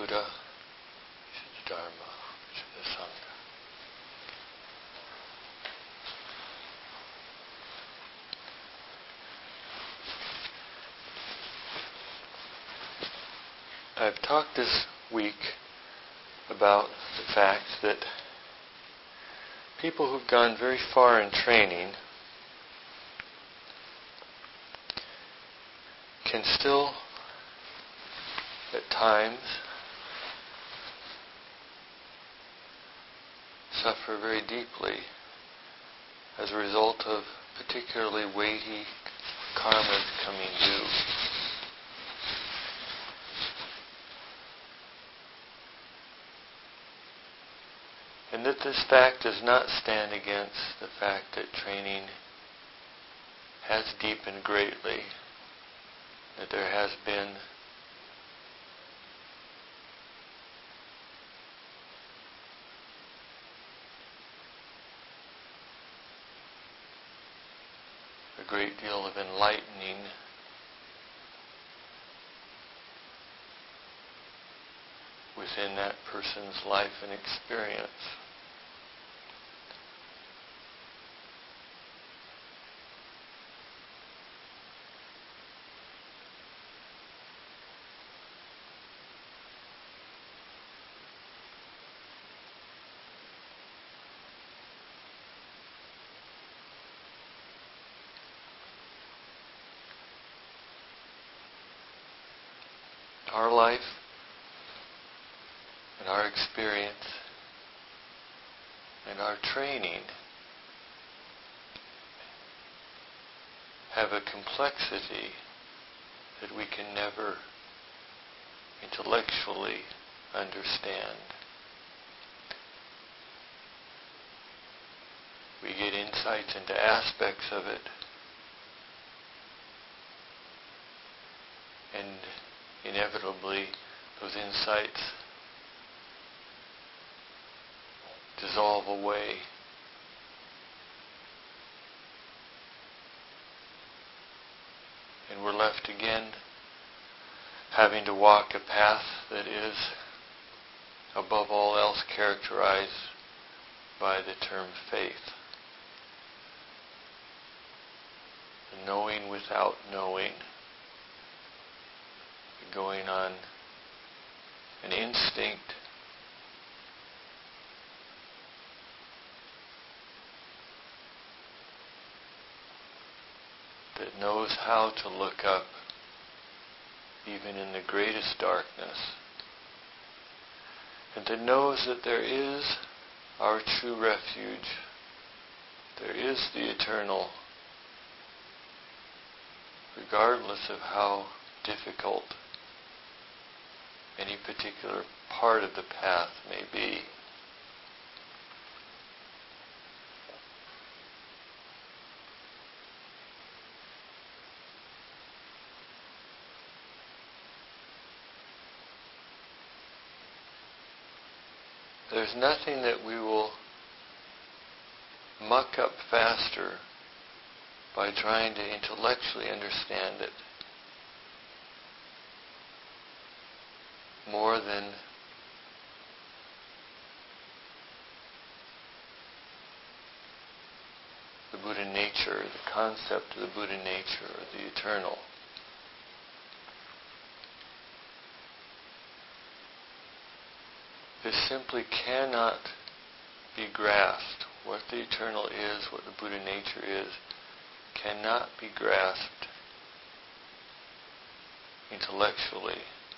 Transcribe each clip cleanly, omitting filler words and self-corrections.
Buddha, to the Dharma, to the Sangha. I've talked this week about the fact that people who've gone very far in training can still, at times, suffer very deeply as a result of particularly weighty karmas coming due. And that this fact does not stand against the fact that training has deepened greatly, that there has been a great deal of enlightening within that person's life and experience. Our life and our experience and our training have a complexity that we can never intellectually understand. We get insights into aspects of it, and inevitably those insights dissolve away. And we're left again having to walk a path that is above all else characterized by the term faith. The knowing without knowing, going on an instinct that knows how to look up even in the greatest darkness, and that knows that there is our true refuge, there is the eternal, regardless of how difficult any particular part of the path may be. There's nothing that we will muck up faster by trying to intellectually understand it more than the Buddha nature, the concept of the Buddha nature, or the eternal. This simply cannot be grasped. What the eternal is, what the Buddha nature is, cannot be grasped intellectually.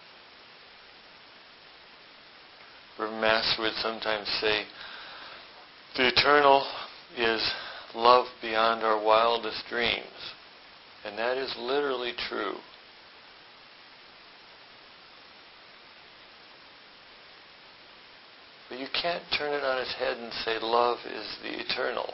Reverend Master would sometimes say, the eternal is love beyond our wildest dreams. And that is literally true. But you can't turn it on its head and say love is the eternal.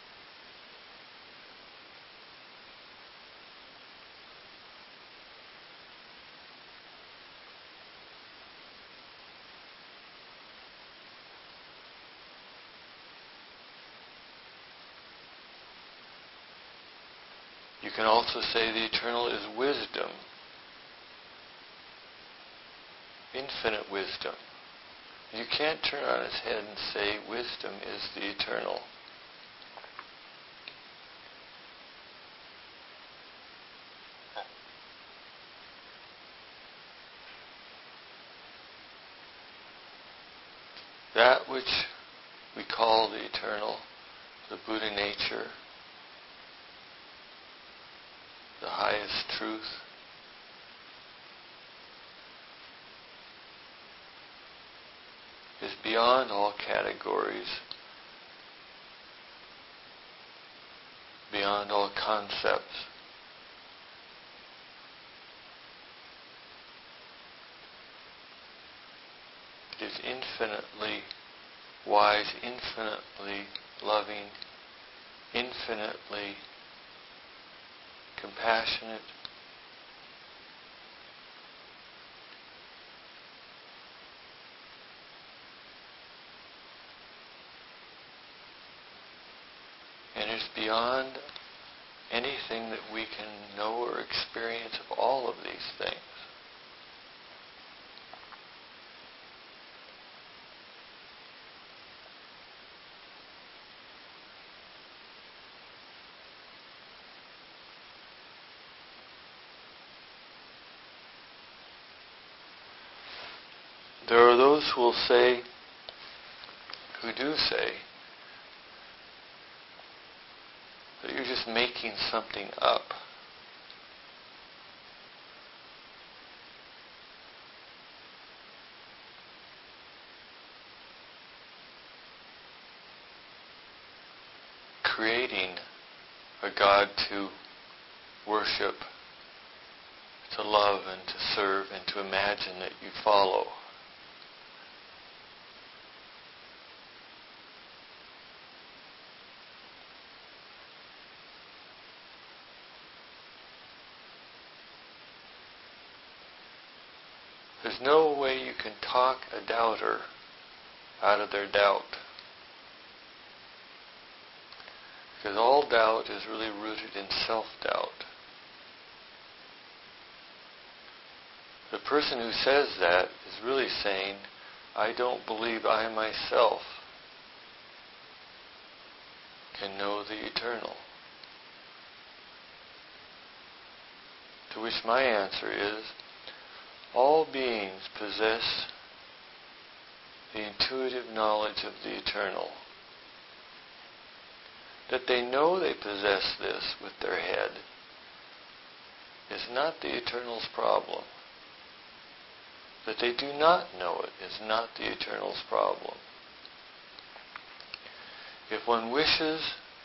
You can also say the eternal is wisdom. infinite wisdom. You can't turn on its head and say wisdom is the eternal. That which we call the eternal, the Buddha nature, the highest truth, is beyond all categories, beyond all concepts. It is infinitely wise, infinitely loving, infinitely compassionate, and is beyond anything that we can know or experience of all of these things. There are those who do say, that you're just making something up. Creating a God to worship, to love and to serve and to imagine that you follow. There's no way you can talk a doubter out of their doubt. Because all doubt is really rooted in self-doubt. The person who says that is really saying, I don't believe I myself can know the eternal. To which my answer is, all beings possess the intuitive knowledge of the eternal. That they know they possess this with their head is not the eternal's problem. That they do not know it is not the eternal's problem. If one wishes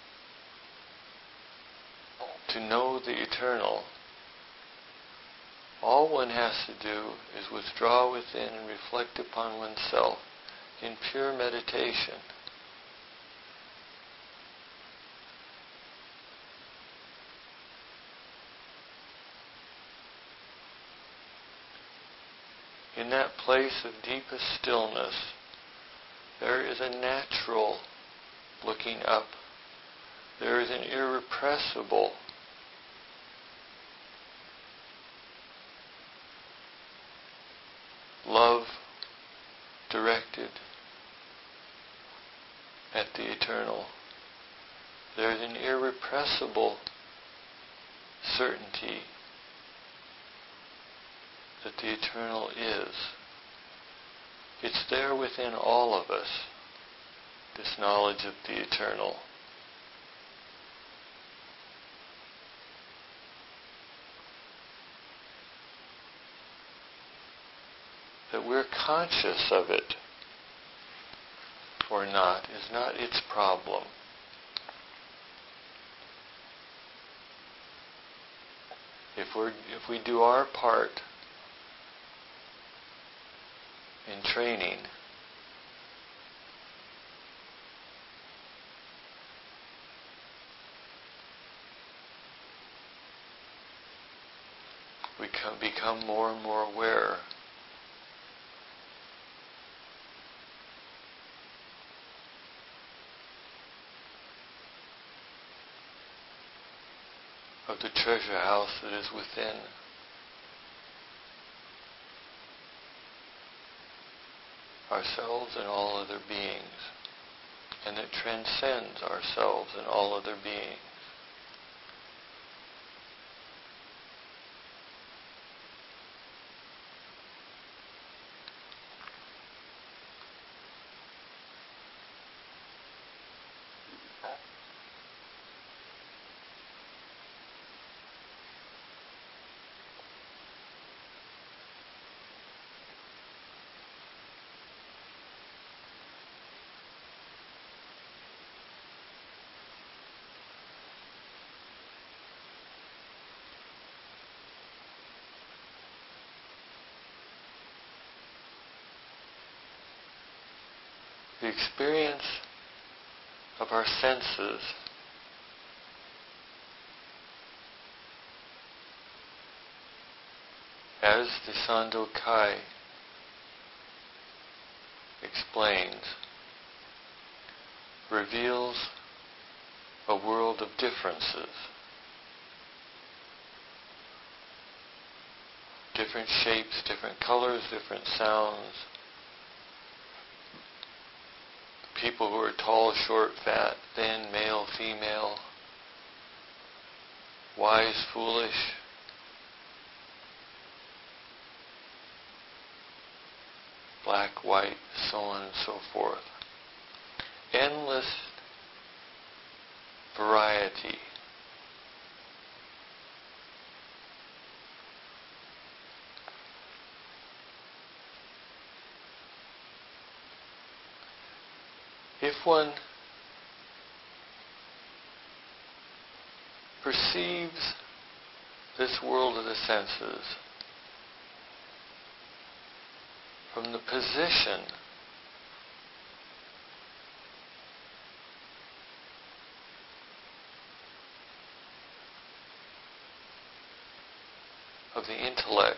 to know the eternal, all one has to do is withdraw within and reflect upon oneself in pure meditation. In that place of deepest stillness, there is a natural looking up. There is an irrepressible love directed at the eternal. There is an irrepressible certainty that the eternal is. It's there within all of us, this knowledge of the eternal. That we're conscious of it or not is not its problem. If we do our part in training, we become more and more aware of the treasure house that is within. ourselves and all other beings, and that transcends ourselves and all other beings. The experience of our senses as the Sandokai explains, reveals a world of differences. Different shapes, different colors, different sounds. People who are tall, short, fat, thin, male, female, wise, foolish, black, white, so on and so forth. Endless variety. If one perceives this world of the senses from the position of the intellect,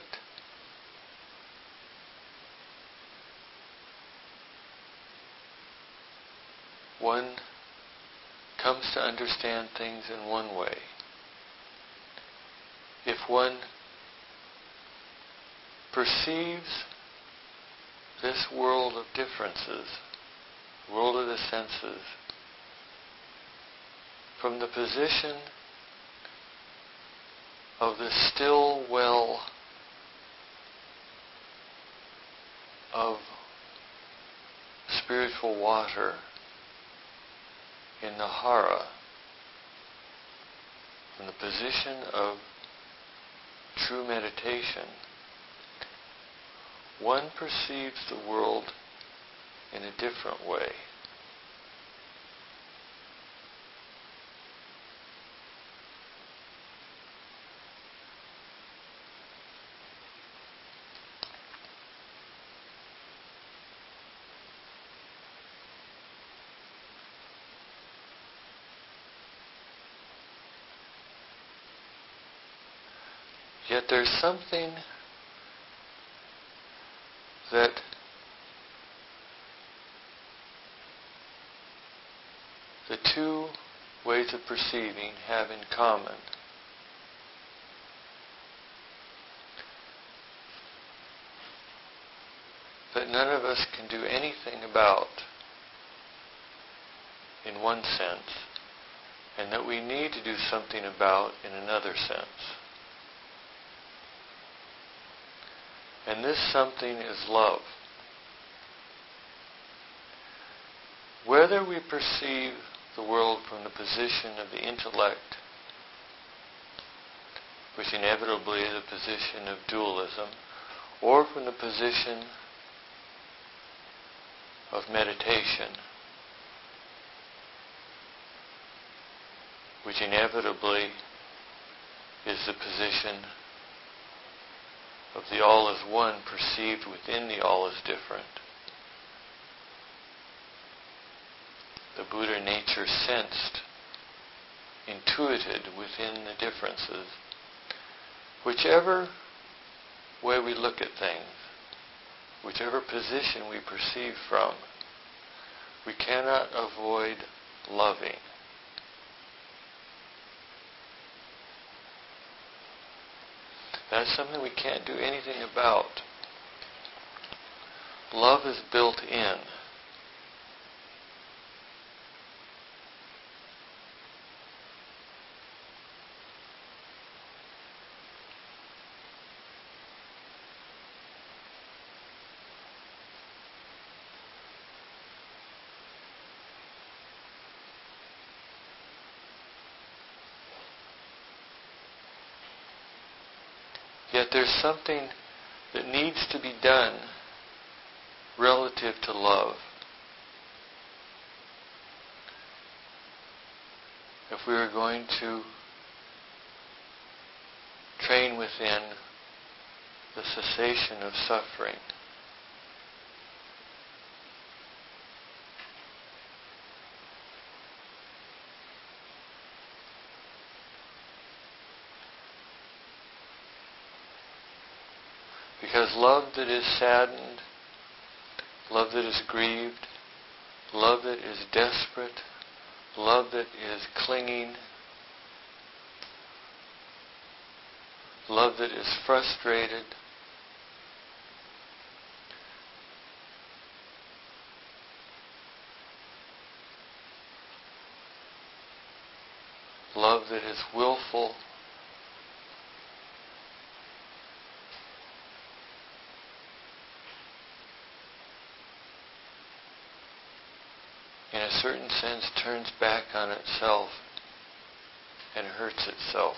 one comes to understand things in one way. If one perceives this world of differences, world of the senses, from the position of the still well of spiritual water in the hara, from the position of true meditation, one perceives the world in a different way. Yet there's something that the two ways of perceiving have in common. That none of us can do anything about in one sense, and that we need to do something about in another sense. And this something is love. Whether we perceive the world from the position of the intellect, which inevitably is a position of dualism, or from the position of meditation, which inevitably is the position of the all as one perceived within the all as different. The Buddha nature sensed, intuited within the differences. Whichever way we look at things, whichever position we perceive from, we cannot avoid loving. That's something we can't do anything about. love is built in. Yet there's something that needs to be done relative to love. If we are going to train within the cessation of suffering. Because love that is saddened, love that is grieved, love that is desperate, love that is clinging, love that is frustrated, love that is willful, in a certain sense turns back on itself and hurts itself.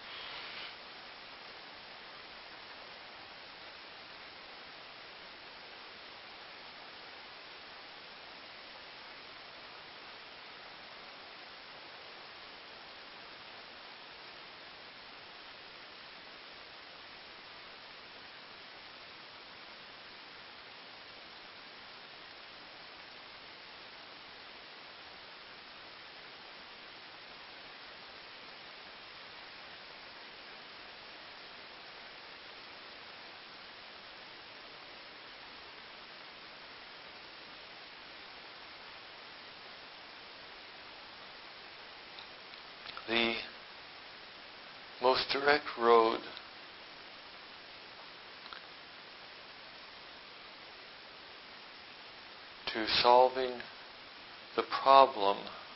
The most direct road to solving the problem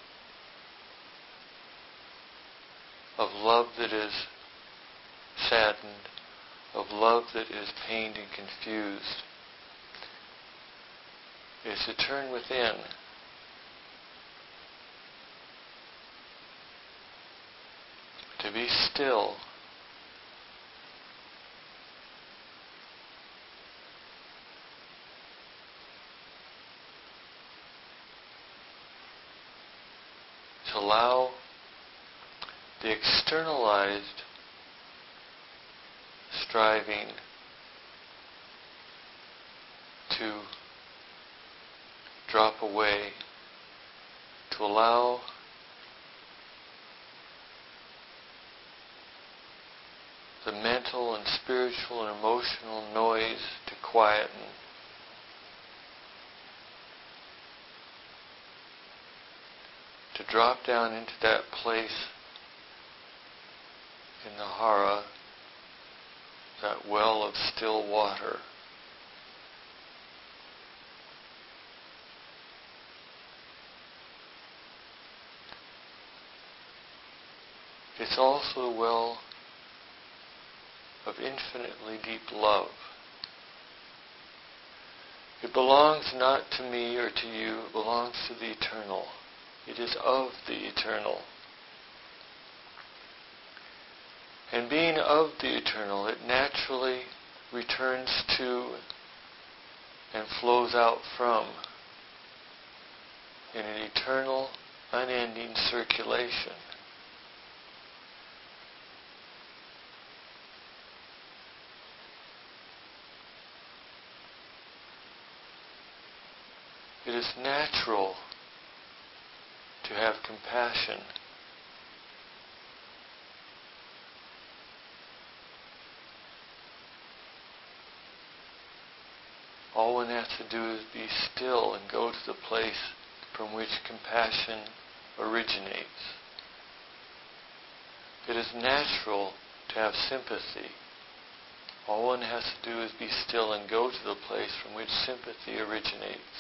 of love that is saddened, of love that is pained and confused, is to turn within. To be still. To allow the externalized striving to drop away, to allow the mental and spiritual and emotional noise to quieten. To drop down into that place in the hara, that well of still water. It's also a well of infinitely deep love. It belongs not to me or to you, it belongs to the eternal. It is of the eternal. And being of the eternal, it naturally returns to and flows out from in an eternal, unending circulation. It is natural to have compassion. All one has to do is be still and go to the place from which compassion originates. It is natural to have sympathy. All one has to do is be still and go to the place from which sympathy originates.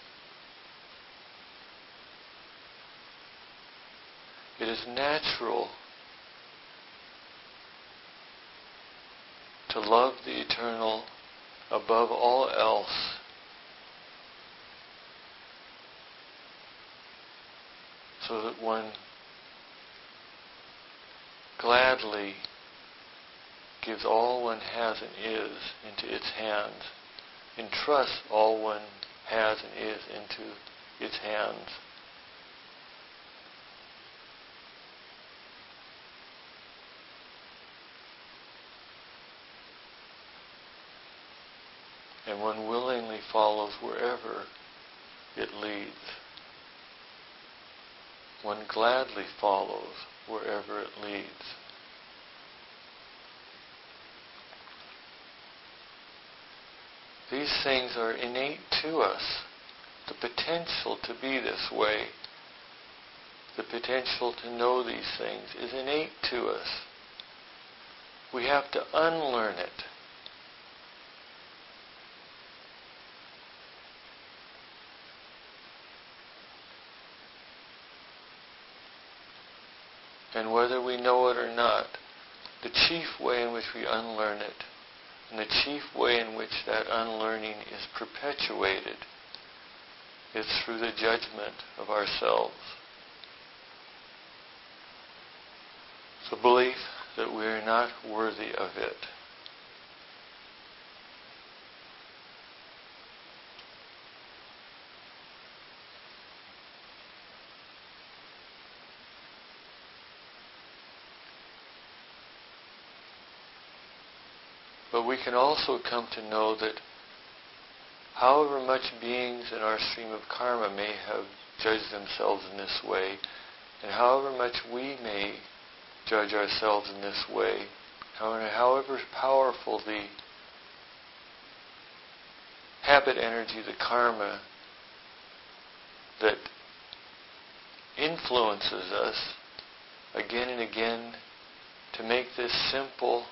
It is natural to love the eternal above all else, so that one gladly gives all one has and is into its hands, entrusts all one has and is into its hands. And one willingly follows wherever it leads. One gladly follows wherever it leads. These things are innate to us. The potential to be this way, the potential to know these things is innate to us. We have to unlearn it. And whether we know it or not, the chief way in which we unlearn it, and the chief way in which that unlearning is perpetuated, is through the judgment of ourselves. The belief that we are not worthy of it. But we can also come to know that however much beings in our stream of karma may have judged themselves in this way, and however much we may judge ourselves in this way, however powerful the habit energy, the karma that influences us again and again to make this simple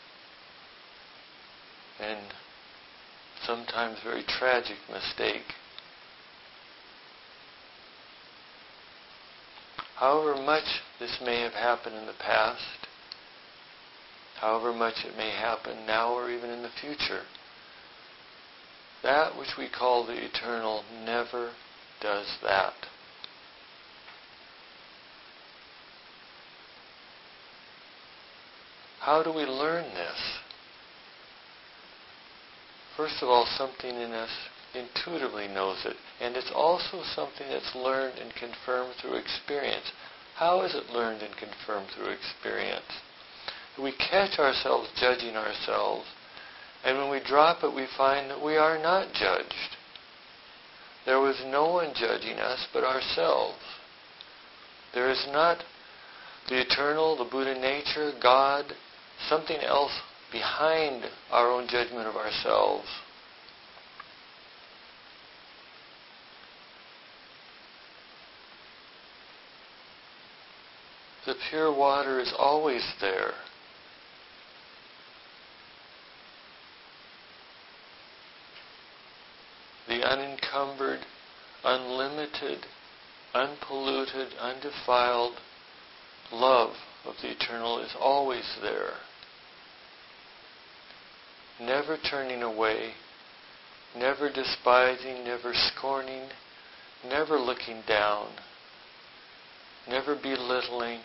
and sometimes very tragic mistake. However much this may have happened in the past, however much it may happen now or even in the future, that which we call the eternal never does that. How do we learn this? First of all, something in us intuitively knows it, and it's also something that's learned and confirmed through experience. How is it learned and confirmed through experience? We catch ourselves judging ourselves, and when we drop it, we find that we are not judged. There was no one judging us but ourselves. There is not the eternal, the Buddha nature, God, something else behind our own judgment of ourselves. The pure water is always there. The unencumbered, unlimited, unpolluted, undefiled love of the eternal is always there. Never turning away, never despising, never scorning, never looking down, never belittling.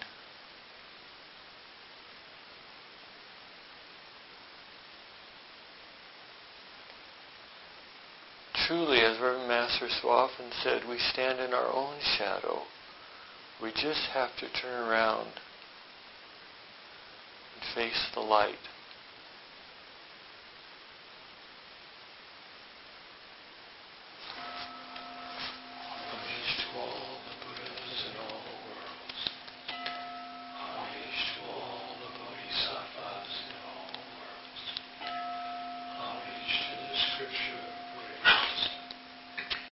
Truly, as Reverend Master so often said, we stand in our own shadow. We just have to turn around and face the light.